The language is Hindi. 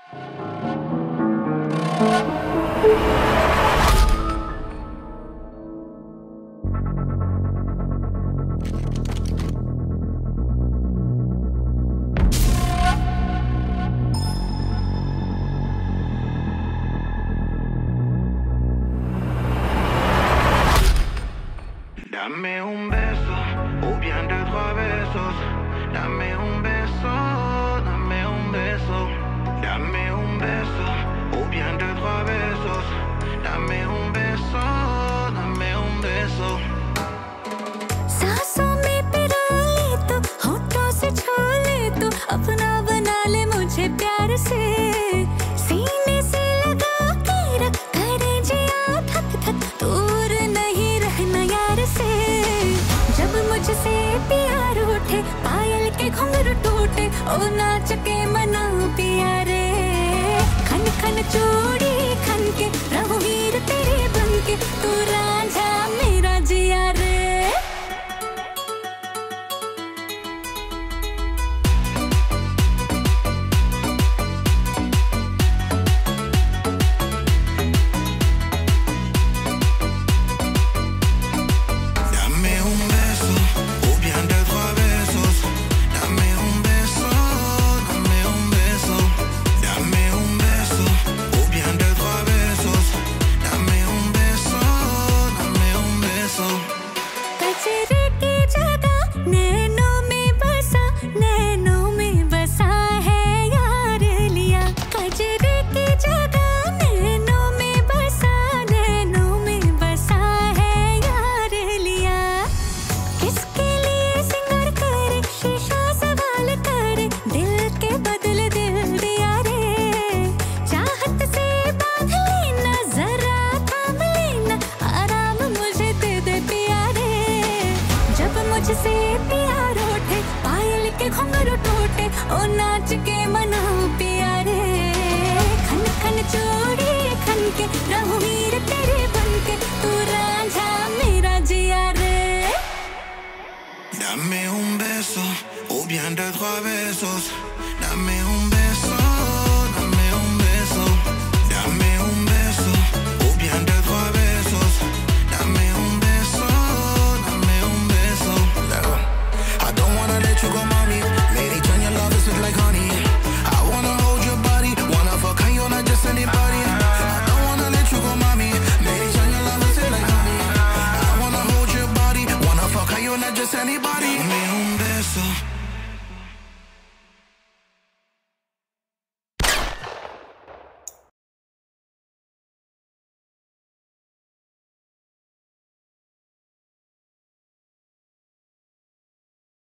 Dame un beso, o bien de trois besos. Dame un beso, dame un beso. Dame un beso, o bien de trois besos. Dame un beso, dame un beso. सांसों में पिरो ले तो, होठों से छू ले तो, अपना बना ले मुझे प्यार से। सीने से लगा के रख, करे जिया थक थक, दूर नहीं रहना यार से। जब मुझसे प्यार उठे, पायल के घुंघरू टूटे, ओ नाच के मनाओ पिया रे। खन खन चूड़ी खन के, रहूं हीर तेरे बन के, तू रांझा मेरा जिया रे। कचरे की जगह नैनों में बसा, नैनों में बसा है यार लिया। कचरे की जगह नैनों में बसा, नैनों में बसा है यार लिया। किसके लिए सिंगार करे, शीशा सवाल करे, दिल के बदले दिल दिया रे। चाहत से बांध लेना, जरा थाम लेना, आराम मुझे दे दे पिया रे। जब मुझसे प्यार उठे, पायल के घुंघरू टूटे, ओ नाच के मनाओ पिया रे। खन खन चूड़ी खन के, रहूं हीर तेरे बन के, तू रांझा मेरा जिया रे। Dame un beso, o bien de trois besos. Dame un beso.